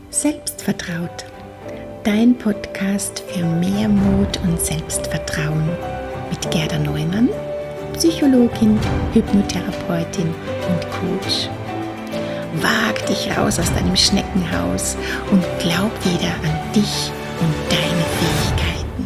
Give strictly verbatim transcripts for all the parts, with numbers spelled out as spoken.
Selbstvertraut, dein Podcast für mehr Mut und Selbstvertrauen mit Gerda Neumann, Psychologin, Hypnotherapeutin und Coach. Wag dich raus aus deinem Schneckenhaus und glaub wieder an dich und deine Fähigkeiten.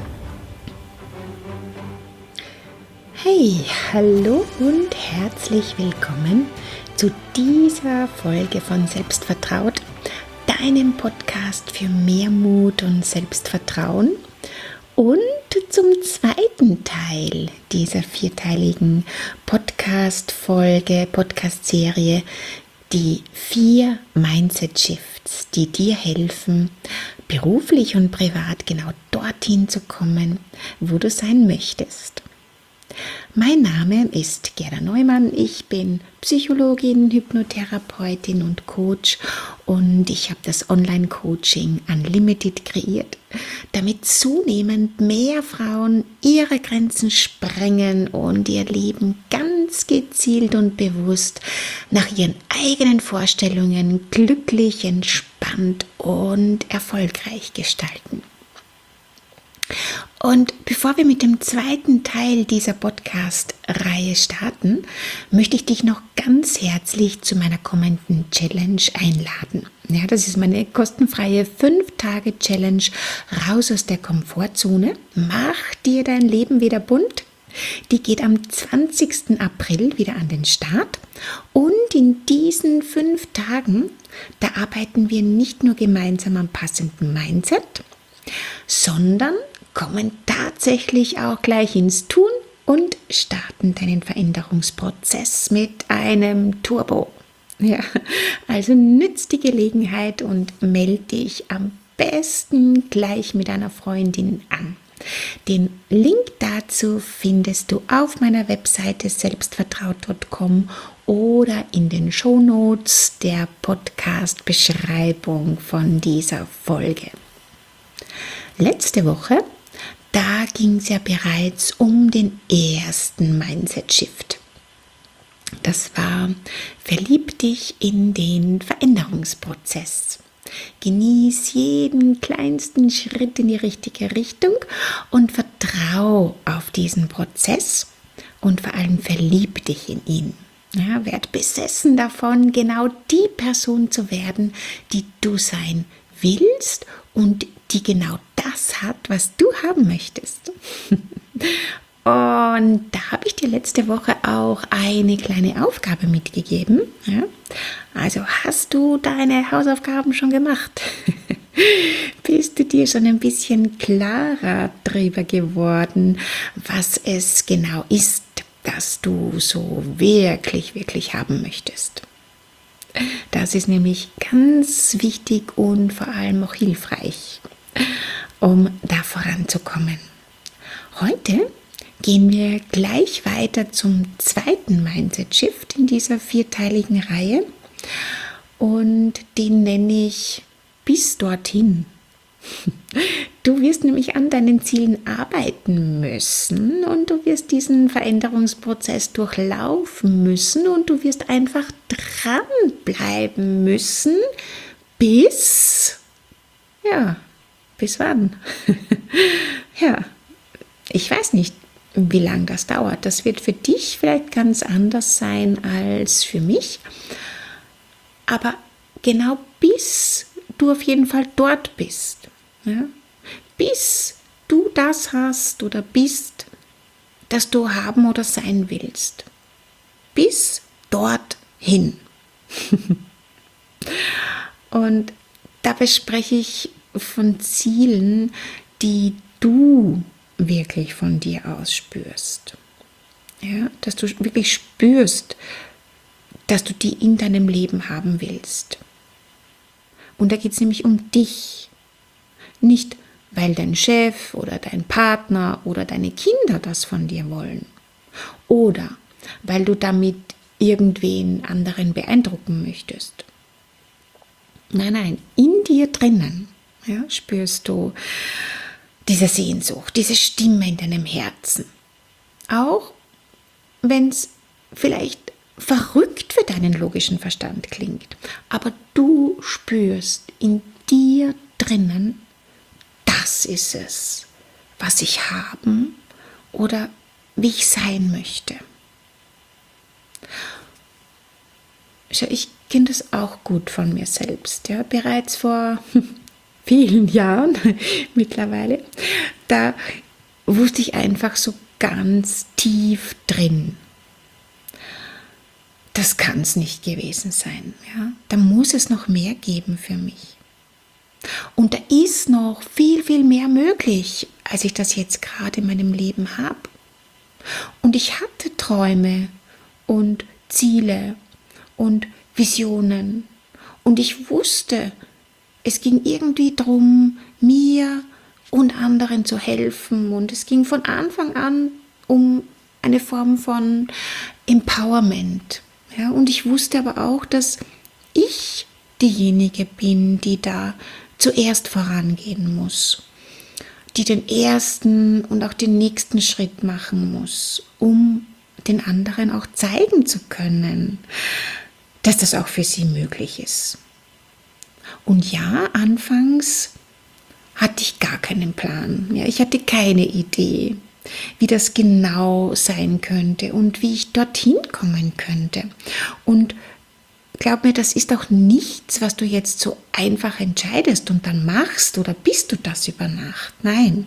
Hey, hallo und herzlich willkommen zu dieser Folge von Selbstvertraut, deinem Podcast für mehr Mut und Selbstvertrauen und zum zweiten Teil dieser vierteiligen Podcast-Folge, Podcast-Serie, die vier Mindset-Shifts, die dir helfen, beruflich und privat genau dorthin zu kommen, wo du sein möchtest. Mein Name ist Gerda Neumann, ich bin Psychologin, Hypnotherapeutin und Coach und ich habe das Online-Coaching Unlimited kreiert, damit zunehmend mehr Frauen ihre Grenzen sprengen und ihr Leben ganz gezielt und bewusst nach ihren eigenen Vorstellungen glücklich, entspannt und erfolgreich gestalten. Und bevor wir mit dem zweiten Teil dieser Podcast-Reihe starten, möchte ich dich noch ganz herzlich zu meiner kommenden Challenge einladen. Ja, das ist meine kostenfreie fünf Tage Challenge raus aus der Komfortzone. Mach dir dein Leben wieder bunt. Die geht am zwanzigsten April wieder an den Start. Und in diesen fünf Tagen, da arbeiten wir nicht nur gemeinsam am passenden Mindset, sondern kommen tatsächlich auch gleich ins Tun und starten deinen Veränderungsprozess mit einem Turbo. Ja, also nütz die Gelegenheit und melde dich am besten gleich mit einer Freundin an. Den Link dazu findest du auf meiner Webseite selbstvertraut punkt com oder in den Shownotes der Podcast-Beschreibung von dieser Folge. Letzte Woche, da ging es ja bereits um den ersten Mindset-Shift. Das war, verlieb dich in den Veränderungsprozess. Genieß jeden kleinsten Schritt in die richtige Richtung und vertrau auf diesen Prozess und vor allem verlieb dich in ihn. Ja, werd besessen davon, genau die Person zu werden, die du sein willst und die genau das hat, was du haben möchtest. Und da habe ich dir letzte Woche auch eine kleine Aufgabe mitgegeben. Ja? Also hast du deine Hausaufgaben schon gemacht? Bist du dir schon ein bisschen klarer darüber geworden, was es genau ist, das du so wirklich, wirklich haben möchtest? Das ist nämlich ganz wichtig und vor allem auch hilfreich, um da voranzukommen. Heute gehen wir gleich weiter zum zweiten Mindset-Shift in dieser vierteiligen Reihe und den nenne ich bis dorthin. Du wirst nämlich an deinen Zielen arbeiten müssen und du wirst diesen Veränderungsprozess durchlaufen müssen und du wirst einfach dranbleiben müssen, bis, ja, bis wann? Ja, ich weiß nicht, wie lange das dauert. Das wird für dich vielleicht ganz anders sein als für mich, aber genau bis du auf jeden Fall dort bist. Ja? Bis du das hast oder bist, das du haben oder sein willst. Bis dorthin. Und dabei spreche ich von Zielen, die du wirklich von dir aus spürst. Ja? Dass du wirklich spürst, dass du die in deinem Leben haben willst. Und da geht es nämlich um dich. Nicht, weil dein Chef oder dein Partner oder deine Kinder das von dir wollen. Oder weil du damit irgendwen anderen beeindrucken möchtest. Nein, nein, in dir drinnen, ja, spürst du diese Sehnsucht, diese Stimme in deinem Herzen. Auch wenn es vielleicht verrückt für deinen logischen Verstand klingt, aber du spürst in dir drinnen, das ist es, was ich haben oder wie ich sein möchte. Schau, ich kenne das auch gut von mir selbst. Ja, bereits vor vielen Jahren mittlerweile, da wusste ich einfach so ganz tief drin, das kann es nicht gewesen sein. Ja? Da muss es noch mehr geben für mich. Und da ist noch viel, viel mehr möglich, als ich das jetzt gerade in meinem Leben habe. Und ich hatte Träume und Ziele und Visionen. Und ich wusste, es ging irgendwie darum, mir und anderen zu helfen. Und es ging von Anfang an um eine Form von Empowerment. Ja, und ich wusste aber auch, dass ich diejenige bin, die da zuerst vorangehen muss, die den ersten und auch den nächsten Schritt machen muss, um den anderen auch zeigen zu können, dass das auch für sie möglich ist. Und ja, anfangs hatte ich gar keinen Plan. Ja, ich hatte keine Idee, wie das genau sein könnte und wie ich dorthin kommen könnte. Und glaub mir, das ist auch nichts, was du jetzt so einfach entscheidest und dann machst oder bist du das über Nacht. Nein.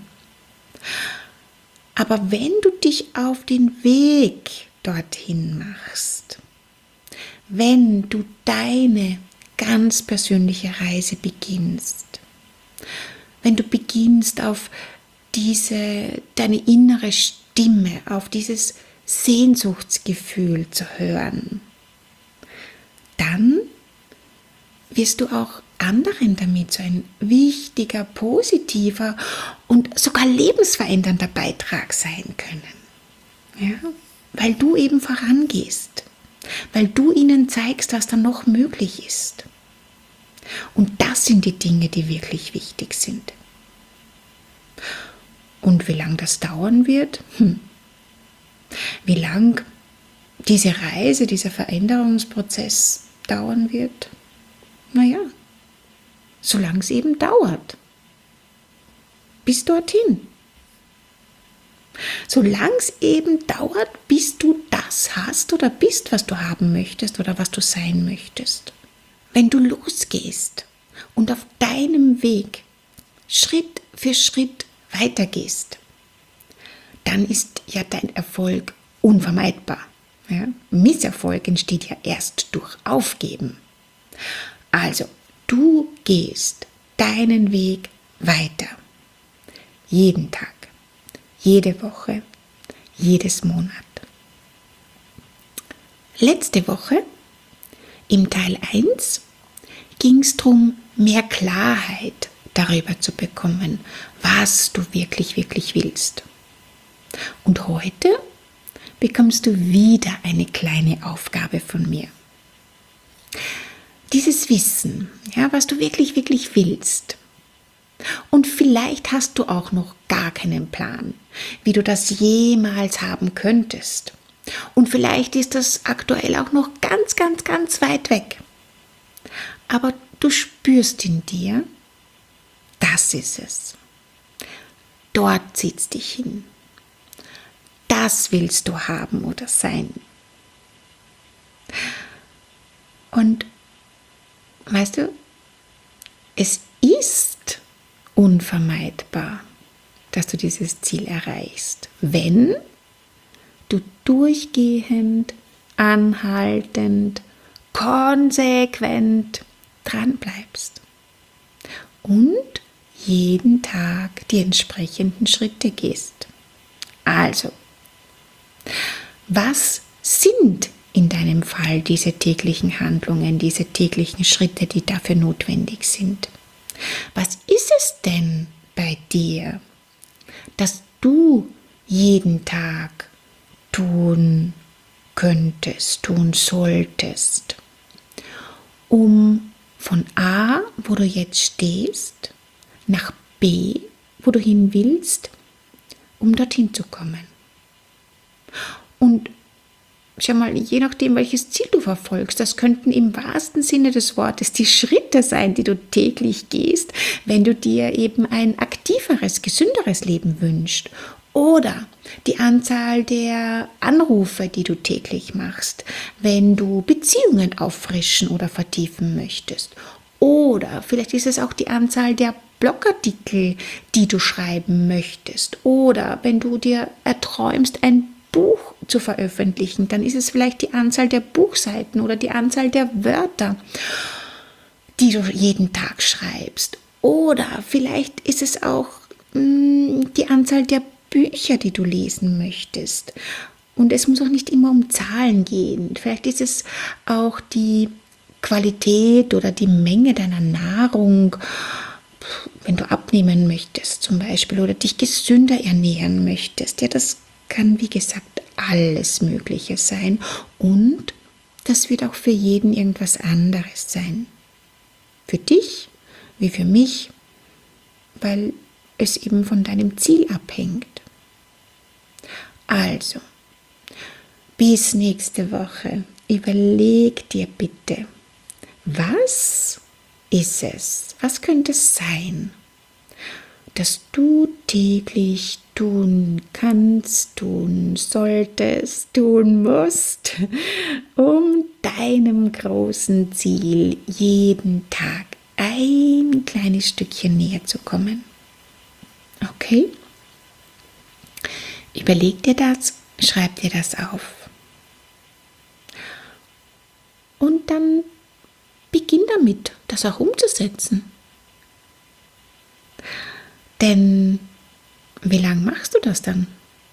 Aber wenn du dich auf den Weg dorthin machst, wenn du deine ganz persönliche Reise beginnst, wenn du beginnst auf diese, deine innere Stimme, auf dieses Sehnsuchtsgefühl zu hören, dann wirst du auch anderen damit so ein wichtiger, positiver und sogar lebensverändernder Beitrag sein können. Ja? Weil du eben vorangehst, weil du ihnen zeigst, was da noch möglich ist. Und das sind die Dinge, die wirklich wichtig sind. Und wie lange das dauern wird? Hm. Wie lang diese Reise, dieser Veränderungsprozess dauern wird? Naja, solange es eben dauert. Bis dorthin. Solange es eben dauert, bis du das hast oder bist, was du haben möchtest oder was du sein möchtest. Wenn du losgehst und auf deinem Weg Schritt für Schritt weitergehst, dann ist ja dein Erfolg unvermeidbar. Ja? Misserfolg entsteht ja erst durch Aufgeben. Also, du gehst deinen Weg weiter. Jeden Tag, jede Woche, jedes Monat. Letzte Woche, im Teil eins, ging es darum, mehr Klarheit darüber zu bekommen, was du wirklich, wirklich willst. Und heute bekommst du wieder eine kleine Aufgabe von mir. Dieses Wissen, ja, was du wirklich, wirklich willst. Und vielleicht hast du auch noch gar keinen Plan, wie du das jemals haben könntest. Und vielleicht ist das aktuell auch noch ganz, ganz, ganz weit weg. Aber du spürst in dir, das ist es. Dort zieht's dich hin. Das willst du haben oder sein. Und weißt du, es ist unvermeidbar, dass du dieses Ziel erreichst, wenn du durchgehend, anhaltend, konsequent dran bleibst und jeden Tag die entsprechenden Schritte gehst. Also, was sind in deinem Fall diese täglichen Handlungen, diese täglichen Schritte, die dafür notwendig sind? Was ist es denn bei dir, dass du jeden Tag tun könntest, tun solltest, um von A, wo du jetzt stehst, nach B, wo du hin willst, um dorthin zu kommen? Und schau mal, je nachdem, welches Ziel du verfolgst, das könnten im wahrsten Sinne des Wortes die Schritte sein, die du täglich gehst, wenn du dir eben ein aktiveres, gesünderes Leben wünschst. Oder die Anzahl der Anrufe, die du täglich machst, wenn du Beziehungen auffrischen oder vertiefen möchtest. Oder vielleicht ist es auch die Anzahl der Blogartikel, die du schreiben möchtest. Oder wenn du dir erträumst, ein Buch zu veröffentlichen, dann ist es vielleicht die Anzahl der Buchseiten oder die Anzahl der Wörter, die du jeden Tag schreibst. Oder vielleicht ist es auch mh, die Anzahl der Bücher, die du lesen möchtest. Und es muss auch nicht immer um Zahlen gehen. Vielleicht ist es auch die Qualität oder die Menge deiner Nahrung, wenn du abnehmen möchtest zum Beispiel oder dich gesünder ernähren möchtest. Ja, das kann, wie gesagt, alles Mögliche sein. Und das wird auch für jeden irgendwas anderes sein. Für dich wie für mich, weil es eben von deinem Ziel abhängt. Also, bis nächste Woche. Überleg dir bitte, was ist es, was könnte es sein, dass du täglich tun kannst, tun solltest, tun musst, um deinem großen Ziel jeden Tag ein kleines Stückchen näher zu kommen. Okay? Überleg dir das, schreib dir das auf. Und dann beginn damit, das auch umzusetzen. Denn wie lange machst du das dann?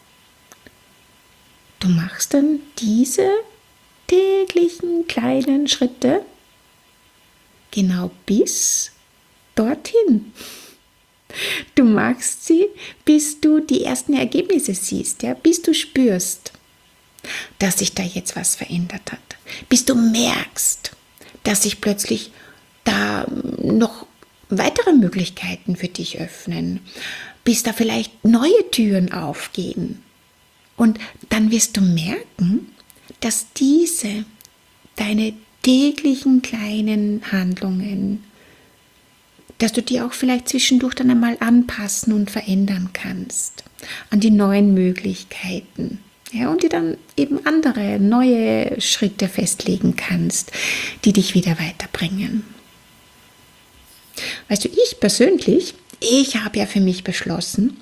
Du machst dann diese täglichen kleinen Schritte genau bis dorthin. Du machst sie, bis du die ersten Ergebnisse siehst, ja, bis du spürst, dass sich da jetzt was verändert hat, bis du merkst, dass sich plötzlich da noch weitere Möglichkeiten für dich öffnen, bis da vielleicht neue Türen aufgehen. Und dann wirst du merken, dass diese, deine täglichen kleinen Handlungen, dass du die auch vielleicht zwischendurch dann einmal anpassen und verändern kannst an die neuen Möglichkeiten. Ja, und dir dann eben andere, neue Schritte festlegen kannst, die dich wieder weiterbringen. Weißt du, ich persönlich, ich habe ja für mich beschlossen,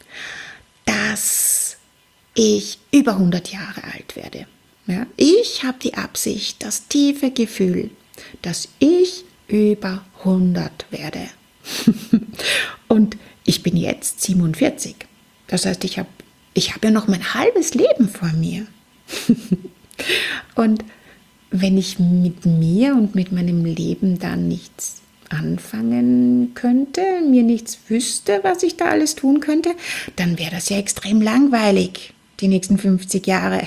dass ich über hundert Jahre alt werde. Ja, ich habe die Absicht, das tiefe Gefühl, dass ich über hundert werde. Und ich bin jetzt siebenundvierzig. Das heißt, ich habe ich hab ja noch mein halbes Leben vor mir. Und wenn ich mit mir und mit meinem Leben dann nichts anfangen könnte, mir nichts wüsste, was ich da alles tun könnte, dann wäre das ja extrem langweilig, die nächsten fünfzig Jahre.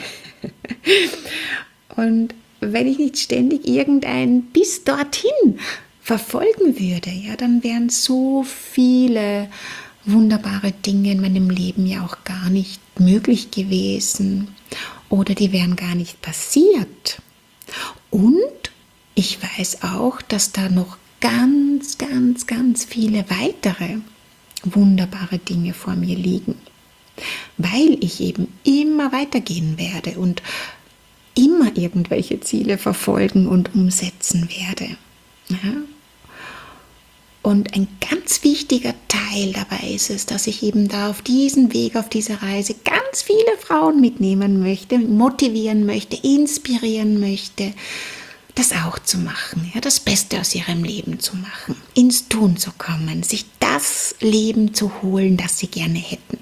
Und wenn ich nicht ständig irgendein bis dorthin verfolgen würde, ja, dann wären so viele wunderbare Dinge in meinem Leben ja auch gar nicht möglich gewesen oder die wären gar nicht passiert. Und ich weiß auch, dass da noch ganz, ganz, ganz viele weitere wunderbare Dinge vor mir liegen, weil ich eben immer weitergehen werde und immer irgendwelche Ziele verfolgen und umsetzen werde. Ja? Und ein ganz wichtiger Teil dabei ist es, dass ich eben da auf diesen Weg, auf diese Reise ganz viele Frauen mitnehmen möchte, motivieren möchte, inspirieren möchte, das auch zu machen, ja, das Beste aus ihrem Leben zu machen, ins Tun zu kommen, sich das Leben zu holen, das sie gerne hätten.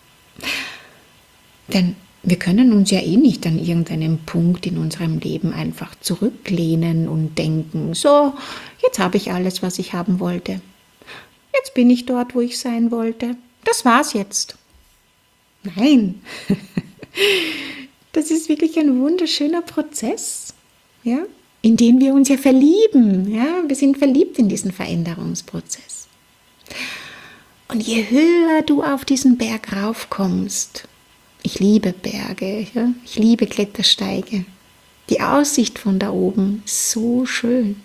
Denn wir können uns ja eh nicht an irgendeinem Punkt in unserem Leben einfach zurücklehnen und denken, so, jetzt habe ich alles, was ich haben wollte. Jetzt bin ich dort, wo ich sein wollte. Das war's jetzt. Nein, das ist wirklich ein wunderschöner Prozess, ja, in den wir uns ja verlieben. Ja? Wir sind verliebt in diesen Veränderungsprozess. Und je höher du auf diesen Berg raufkommst, Ich liebe Berge, ja? Ich liebe Klettersteige. Die Aussicht von da oben ist so schön.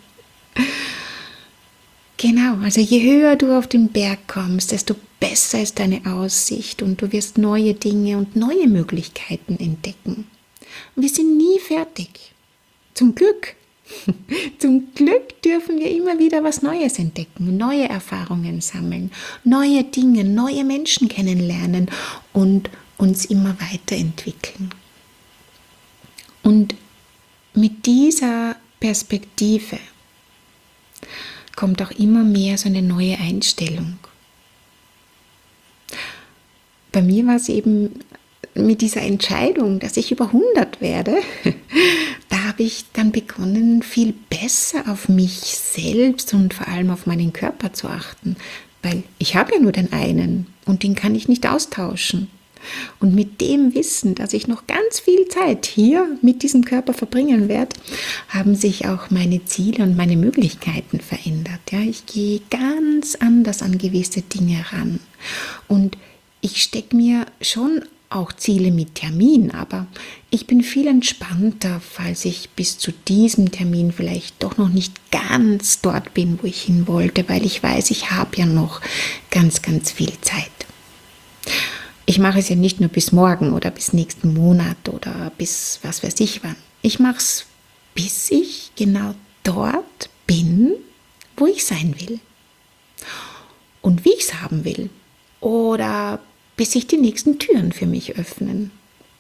Genau, also je höher du auf den Berg kommst, desto besser ist deine Aussicht und du wirst neue Dinge und neue Möglichkeiten entdecken. Und wir sind nie fertig. Zum Glück. Zum Glück dürfen wir immer wieder was Neues entdecken, neue Erfahrungen sammeln, neue Dinge, neue Menschen kennenlernen und uns immer weiterentwickeln. Und mit dieser Perspektive kommt auch immer mehr so eine neue Einstellung. Bei mir war es eben mit dieser Entscheidung, dass ich über hundert werde, da habe ich dann begonnen, viel besser auf mich selbst und vor allem auf meinen Körper zu achten, weil ich habe ja nur den einen und den kann ich nicht austauschen. Und mit dem Wissen, dass ich noch ganz viel Zeit hier mit diesem Körper verbringen werde, haben sich auch meine Ziele und meine Möglichkeiten verändert. Ja, ich gehe ganz anders an gewisse Dinge ran. Und ich stecke mir schon auch Ziele mit Termin, aber ich bin viel entspannter, falls ich bis zu diesem Termin vielleicht doch noch nicht ganz dort bin, wo ich hin wollte, weil ich weiß, ich habe ja noch ganz, ganz viel Zeit. Ich mache es ja nicht nur bis morgen oder bis nächsten Monat oder bis was weiß ich wann. Ich mache es, bis ich genau dort bin, wo ich sein will. Und wie ich es haben will. Oder bis sich die nächsten Türen für mich öffnen.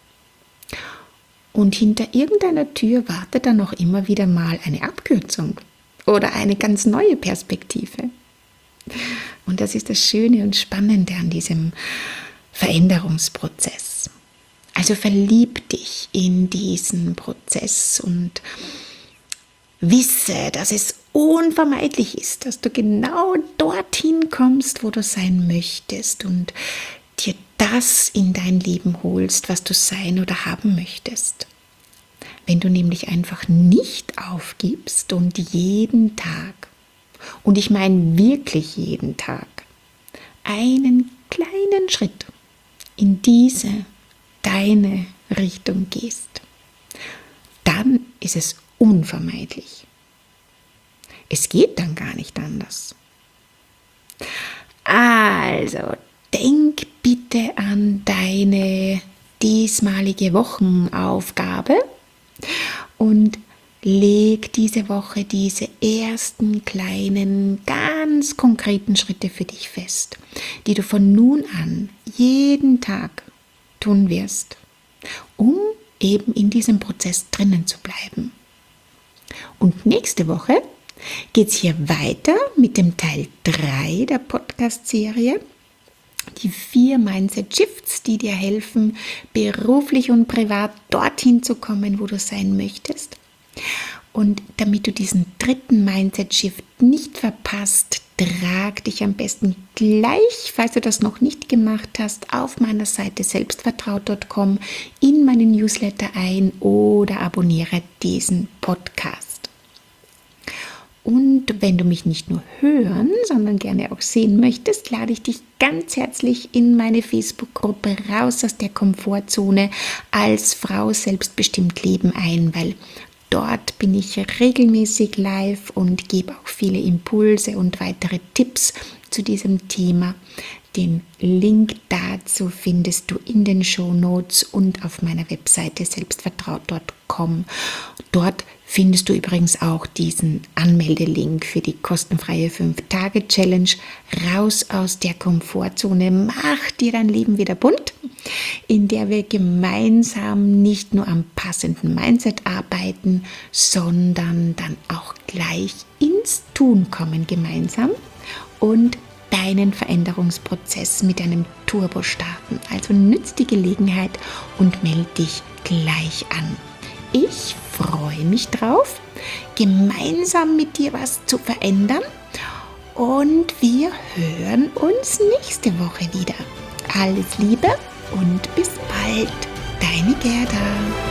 Und hinter irgendeiner Tür wartet dann noch immer wieder mal eine Abkürzung oder eine ganz neue Perspektive. Und das ist das Schöne und Spannende an diesem Veränderungsprozess. Also verlieb dich in diesen Prozess und wisse, dass es unvermeidlich ist, dass du genau dorthin kommst, wo du sein möchtest und dir das in dein Leben holst, was du sein oder haben möchtest. Wenn du nämlich einfach nicht aufgibst und jeden Tag, und ich meine wirklich jeden Tag, einen kleinen Schritt in diese, deine Richtung gehst, dann ist es unvermeidlich. Es geht dann gar nicht anders. Also, denk bitte an deine diesmalige Wochenaufgabe und leg diese Woche diese ersten kleinen, ganz konkreten Schritte für dich fest, die du von nun an jeden Tag tun wirst, um eben in diesem Prozess drinnen zu bleiben. Und nächste Woche geht es hier weiter mit dem Teil drei der Podcast-Serie. Die vier Mindset-Shifts, die dir helfen, beruflich und privat dorthin zu kommen, wo du sein möchtest. Und damit du diesen dritten Mindset-Shift nicht verpasst, trag dich am besten gleich, falls du das noch nicht gemacht hast, auf meiner Seite selbstvertraut Punkt com in meinen Newsletter ein oder abonniere diesen Podcast. Und wenn du mich nicht nur hören, sondern gerne auch sehen möchtest, lade ich dich ganz herzlich in meine Facebook-Gruppe Raus aus der Komfortzone als Frau selbstbestimmt leben ein, weil dort bin ich regelmäßig live und gebe auch viele Impulse und weitere Tipps zu diesem Thema. Den Link dazu findest du in den Shownotes und auf meiner Webseite selbstvertraut Punkt com. Dort findest du übrigens auch diesen Anmeldelink für die kostenfreie fünf Tage Challenge Raus aus der Komfortzone, mach dir dein Leben wieder bunt, in der wir gemeinsam nicht nur am passenden Mindset arbeiten, sondern dann auch gleich ins Tun kommen gemeinsam und deinen Veränderungsprozess mit einem Turbo starten. Also nütz die Gelegenheit und melde dich gleich an. Ich freue mich drauf, gemeinsam mit dir was zu verändern und wir hören uns nächste Woche wieder. Alles Liebe und bis bald, deine Gerda.